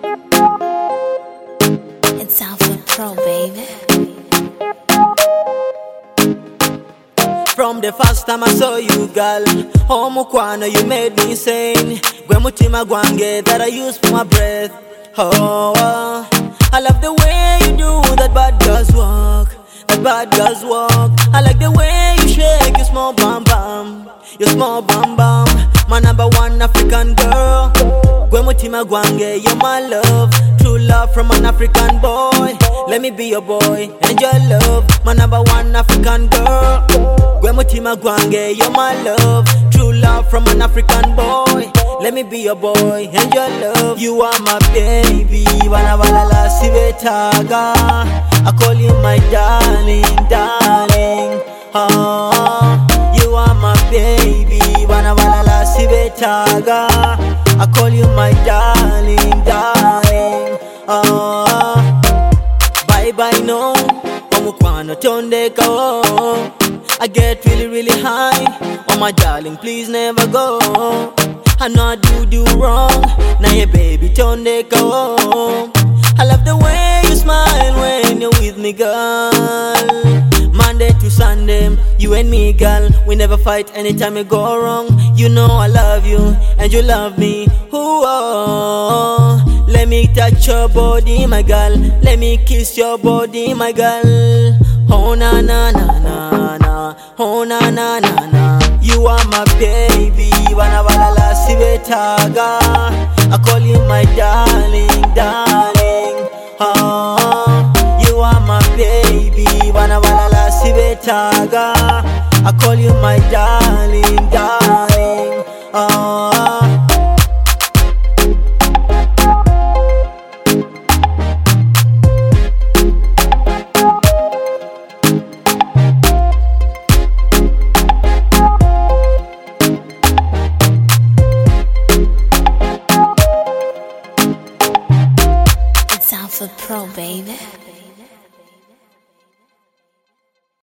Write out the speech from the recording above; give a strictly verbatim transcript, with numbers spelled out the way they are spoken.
It's Alpha Pro, baby. From the first time I saw you, girl, oh Mukwana, you made me insane. Gwe mutima gwange that I use for my breath. Oh, oh, I love the way you do that bad girls walk, that bad girls walk. I like the way you shake your small bam bam, your small bam bam. My number one African girl. Gwe mutima gwange, you're my love. True love from an African boy. Let me be your boy and your love. My number one African girl. Gwe mutima gwange, you're my love. True love from an African boy. Let me be your boy and your love. You are my baby. Wana walala sibetaga. I call you my darling, darling. Oh, you are my baby. Wana walala sibetaga. I call you my darling, darling. Oh, bye bye no. Omukwano tondeka oh. I get really really high. Oh my darling, please never go. I know I do do wrong. Now your baby tondeka oh. I love the way you smile when you're with me, girl. Monday to Sunday, you and me, girl. We never fight anytime you go wrong. You know I love you and you love me. Ooh, oh, let me touch your body, my girl. Let me kiss your body, my girl. Oh na na na na na. Oh na na na na. You are my baby. Wana walala sibetaga. I call you my darling, darling. Oh, you are my baby. Wana walala sibetaga. I call you my darling, darling. Oh. It's Alpha Pro, baby.